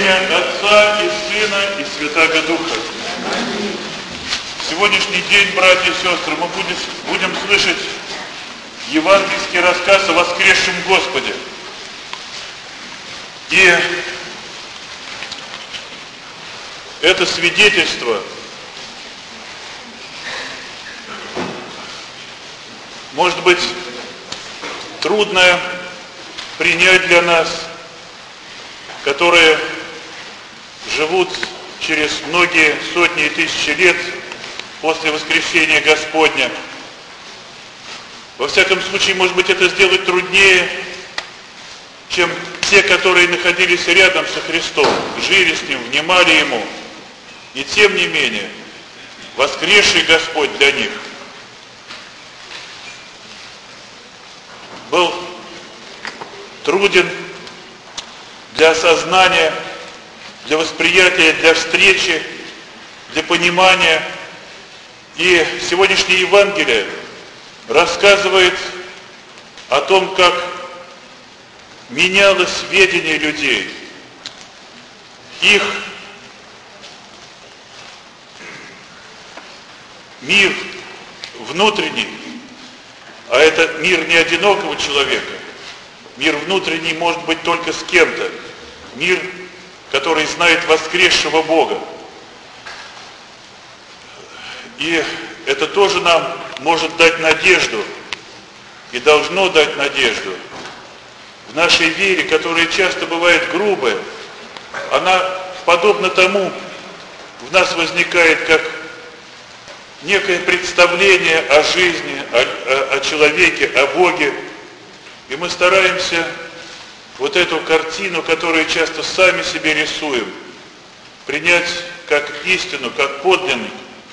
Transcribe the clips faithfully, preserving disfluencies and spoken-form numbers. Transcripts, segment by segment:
имя Отца и Сына и Святаго Духа. В сегодняшний день, братья и сестры, мы будем, будем слышать евангельский рассказ о воскресшем Господе. И это свидетельство может быть трудно принять для нас, которые живут через многие сотни и тысячи лет после воскресения Господня. Во всяком случае, может быть, это сделать труднее, чем те, которые находились рядом со Христом, жили с Ним, внимали Ему. И тем не менее, воскресший Господь для них был труден для осознания, для восприятия, для встречи, для понимания. И сегодняшнее Евангелие рассказывает о том, как менялось видение людей, их мир внутренний, а это мир не одинокого человека, мир внутренний может быть только с кем-то, мир, который знает воскресшего Бога. И это тоже нам может дать надежду и должно дать надежду. В нашей вере, которая часто бывает грубая, она подобно тому, в нас возникает как некое представление о жизни, о, о, о человеке, о Боге. И мы стараемся вот эту картину, которую часто сами себе рисуем, принять как истину, как подлинник.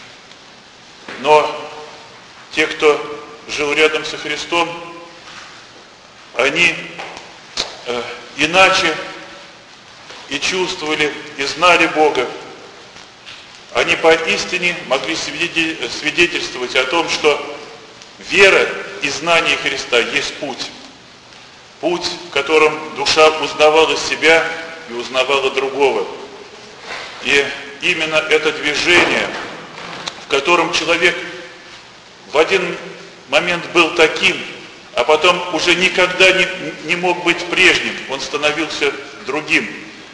Но те, кто жил рядом со Христом, они э, иначе и чувствовали, и знали Бога. Они поистине могли свидетельствовать о том, что вера и знание Христа есть путь. Путь, в котором душа узнавала себя и узнавала другого. И именно это движение, в котором человек в один момент был таким, а потом уже никогда не, не мог быть прежним, он становился другим.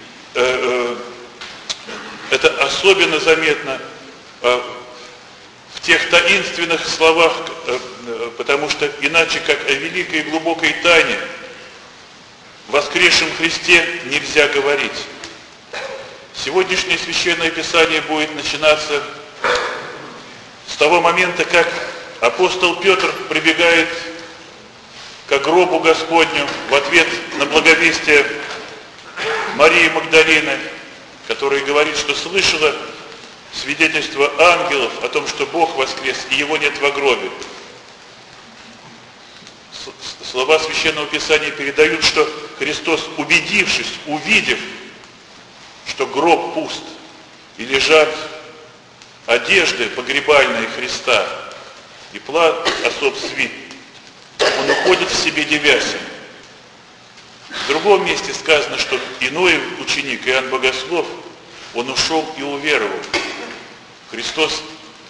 Это особенно заметно в тех таинственных словах, потому что иначе, как о великой и глубокой тайне, в воскресшем Христе нельзя говорить. Сегодняшнее Священное Писание будет начинаться с того момента, как апостол Петр прибегает к гробу Господню в ответ на благовестие Марии Магдалины, которая говорит, что слышала свидетельство ангелов о том, что Бог воскрес, и Его нет во гробе. Слова Священного Писания передают, что Христос, убедившись, увидев, что гроб пуст, и лежат одежды погребальные Христа, и плат особ свит, он уходит в себе девясь. В другом месте сказано, что иной ученик, Иоанн Богослов, он ушел и уверовал. Христос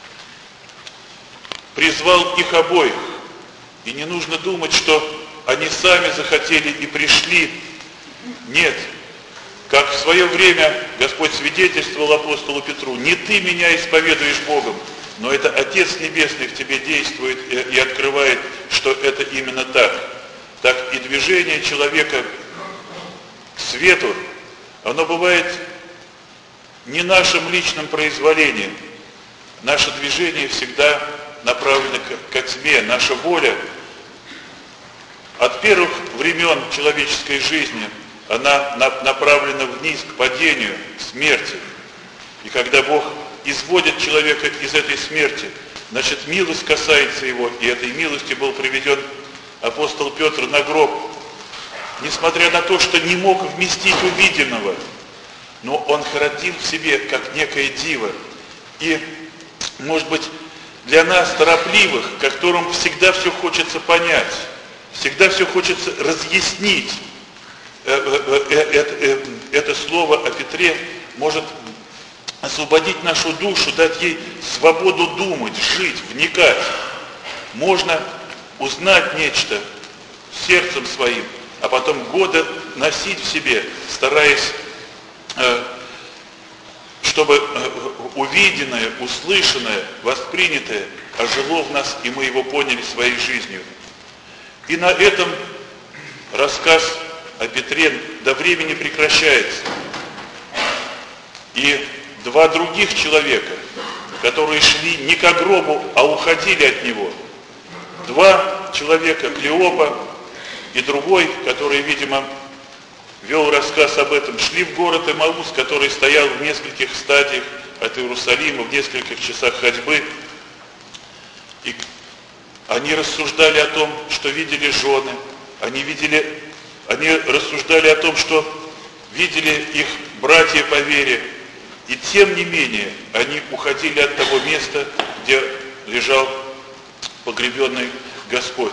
призвал их обоих. И не нужно думать, что они сами захотели и пришли. Нет. Как в свое время Господь свидетельствовал апостолу Петру: не ты меня исповедуешь Богом, но это Отец Небесный в тебе действует и открывает, что это именно так. Так и движение человека к свету, оно бывает не нашим личным произволением. Наше движение всегда направлено ко тьме. Наша воля от первых времен человеческой жизни, она направлена вниз, к падению, к смерти. И когда Бог изводит человека из этой смерти, значит, милость касается его, и этой милости был приведен апостол Петр на гроб, несмотря на то, что не мог вместить увиденного, но он хранил в себе как некое диво. И, может быть, для нас, торопливых, которым всегда все хочется понять, всегда все хочется разъяснить, это слово о Петре может освободить нашу душу, дать ей свободу думать, жить, вникать. Можно узнать нечто сердцем своим, а потом годы носить в себе, стараясь, чтобы увиденное, услышанное, воспринятое ожило в нас, и мы его поняли своей жизнью. И на этом рассказ о Петре до времени прекращается. И два других человека, которые шли не к гробу, а уходили от него. Два человека, Клеопа и другой, который, видимо, вел рассказ об этом, шли в город Эмаус, который стоял в нескольких стадиях от Иерусалима, в нескольких часах ходьбы. И они рассуждали о том, что видели жены, они видели, они рассуждали о том, что видели их братья по вере, и тем не менее они уходили от того места, где лежал погребенный Господь.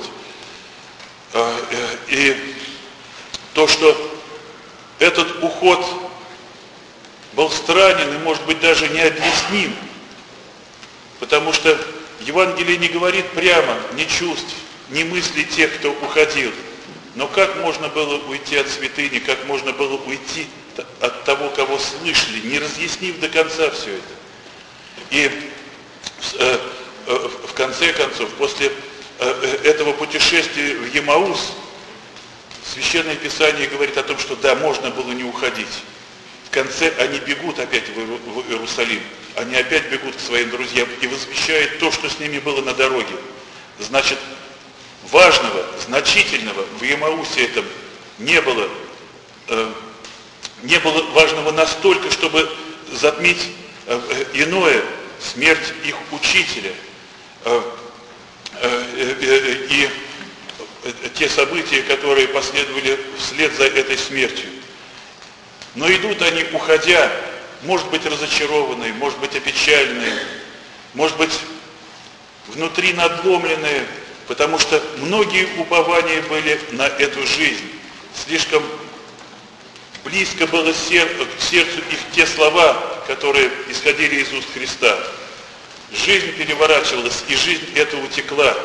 И то, что этот уход был странен и, может быть, даже необъясним, потому что Евангелие не говорит прямо ни чувств, ни мыслей тех, кто уходил. Но как можно было уйти от святыни, как можно было уйти от того, кого слышали, не разъяснив до конца все это. И э, э, в конце концов, после э, этого путешествия в Емаус, Священное Писание говорит о том, что да, можно было не уходить. В конце они бегут опять в Иерусалим, они опять бегут к своим друзьям и возвещают то, что с ними было на дороге. Значит, важного, значительного в Емаусе этом не было, э, не было важного настолько, чтобы затмить э, иное, смерть их учителя. Э, э, э, и те события, которые последовали вслед за этой смертью. Но идут они, уходя, может быть, разочарованные, может быть, опечаленные, может быть, внутри надломленные, потому что многие упования были на эту жизнь. Слишком близко было к сердцу их те слова, которые исходили из уст Христа. Жизнь переворачивалась, и жизнь эта утекла.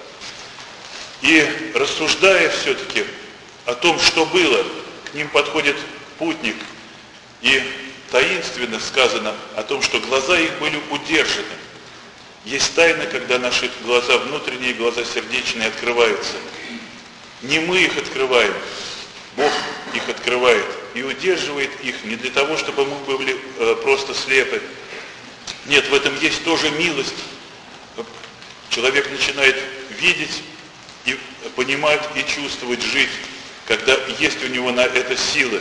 И рассуждая все-таки о том, что было, к ним подходит путник, и таинственно сказано о том, что глаза их были удержаны. Есть тайна, когда наши глаза внутренние, глаза сердечные открываются. Не мы их открываем, Бог их открывает и удерживает их не для того, чтобы мы были э, просто слепы. Нет, в этом есть тоже милость. Человек начинает видеть и понимать, и чувствовать, жить, когда есть у него на это силы.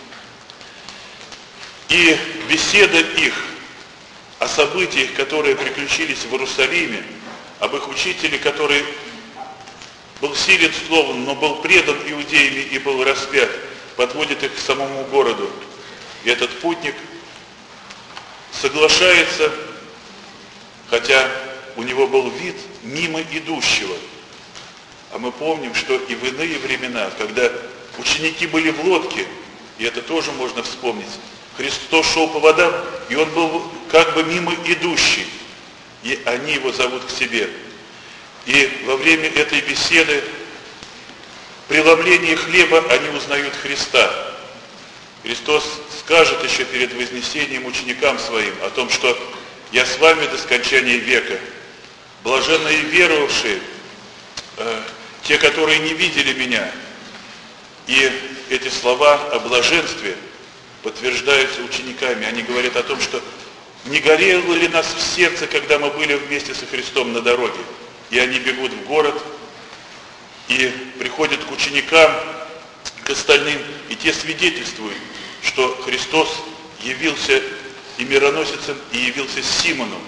И беседа их о событиях, которые приключились в Иерусалиме, об их учителе, который был силен словом, но был предан иудеями и был распят, подводит их к самому городу. И этот путник соглашается, хотя у него был вид мимо идущего. А мы помним, что и в иные времена, когда ученики были в лодке, и это тоже можно вспомнить, Христос шел по водам, и он был как бы мимо идущий, и они его зовут к себе. И во время этой беседы, преломления хлеба, они узнают Христа. Христос скажет еще перед вознесением ученикам своим о том, что «Я с вами до скончания века». Блаженные веровавшие, э, те, которые не видели меня. И эти слова о блаженстве подтверждаются учениками. Они говорят о том, что не горело ли нас в сердце, когда мы были вместе со Христом на дороге. И они бегут в город и приходят к ученикам, к остальным, и те свидетельствуют, что Христос явился и мироносицем, и явился Симону.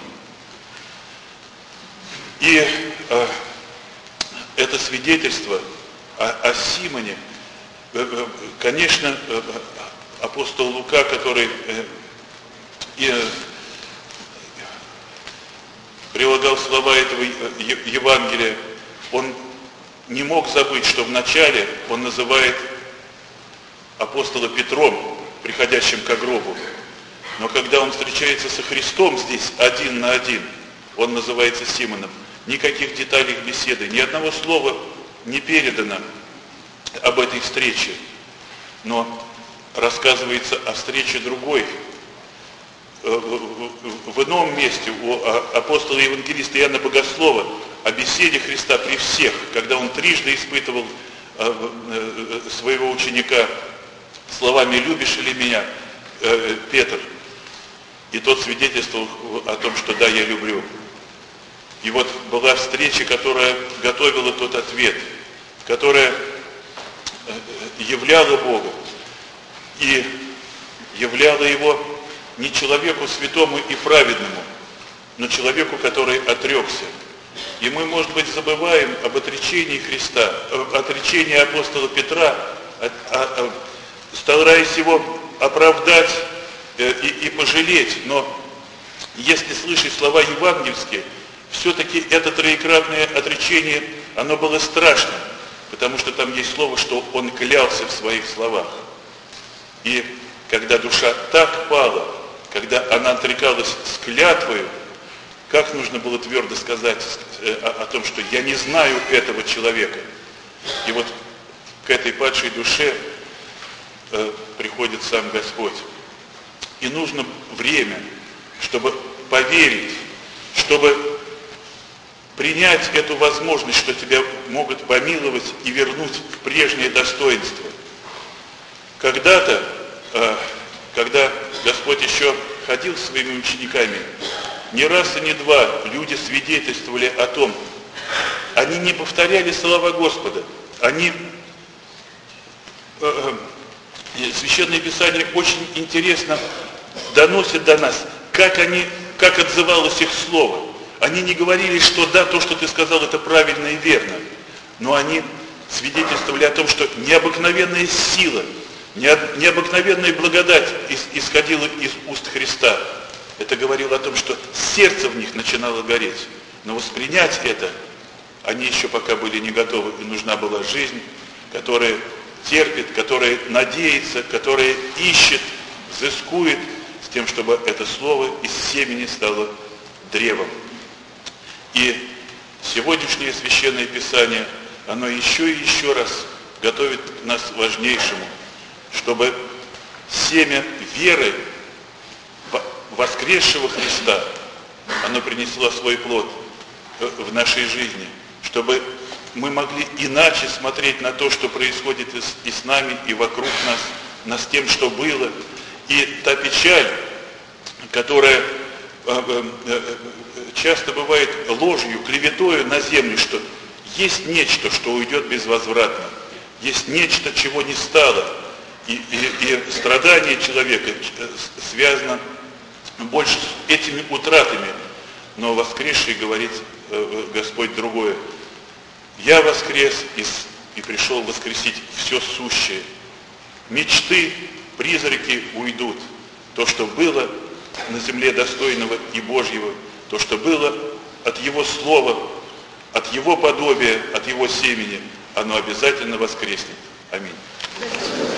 И э, это свидетельство о, о Симоне, э, э, конечно, э, апостол Лука, который э, э, прилагал слова этого Евангелия, он не мог забыть, что вначале он называет апостола Петром, приходящим к гробу. Но когда он встречается со Христом здесь один на один, он называется Симоном. Никаких деталей беседы, ни одного слова не передано об этой встрече. Но рассказывается о встрече другой. В ином месте у апостола и евангелиста Иоанна Богослова о беседе Христа при всех, когда он трижды испытывал своего ученика словами «любишь ли меня, Петр?» И тот свидетельствовал о том, что да, я люблю. И вот была встреча, которая готовила тот ответ, которая являла Бога. И являла Его не человеку святому и праведному, но человеку, который отрекся. И мы, может быть, забываем об отречении Христа, об отречении апостола Петра, стараясь его оправдать и, и пожалеть. Но если слышать слова евангельские, все-таки это троекратное отречение, оно было страшно, потому что там есть слово, что он клялся в своих словах. И когда душа так пала, когда она отрекалась с клятвою, как нужно было твердо сказать о, о том, что я не знаю этого человека. И вот к этой падшей душе э, приходит сам Господь. И нужно время, чтобы поверить, чтобы принять эту возможность, что тебя могут помиловать и вернуть в прежнее достоинство. Когда-то, э, когда Господь еще ходил с своими учениками, не раз и не два люди свидетельствовали о том, они не повторяли слова Господа, они, э, э, Священное Писание очень интересно доносит до нас, как они, как отзывалось их слово. Они не говорили, что да, то, что ты сказал, это правильно и верно, но они свидетельствовали о том, что необыкновенная сила, необыкновенная благодать исходила из уст Христа. Это говорило о том, что сердце в них начинало гореть. Но воспринять это они еще пока были не готовы. И нужна была жизнь, которая терпит, которая надеется, которая ищет, взыскует с тем, чтобы это слово из семени стало древом. И сегодняшнее Священное Писание, оно еще и еще раз готовит нас к важнейшему, чтобы семя веры воскресшего Христа, оно принесло свой плод в нашей жизни, чтобы мы могли иначе смотреть на то, что происходит и с, и с нами, и вокруг нас, на с тем, что было. И та печаль, которая часто бывает ложью, клеветою на землю, что есть нечто, что уйдет безвозвратно, есть нечто, чего не стало, и, и, и страдание человека связано больше с этими утратами, но воскресший говорит Господь другое. Я воскрес и, и пришел воскресить все сущее. Мечты, призраки уйдут. То, что было на земле достойного и Божьего, то, что было от Его Слова, от Его подобия, от Его семени, оно обязательно воскреснет. Аминь.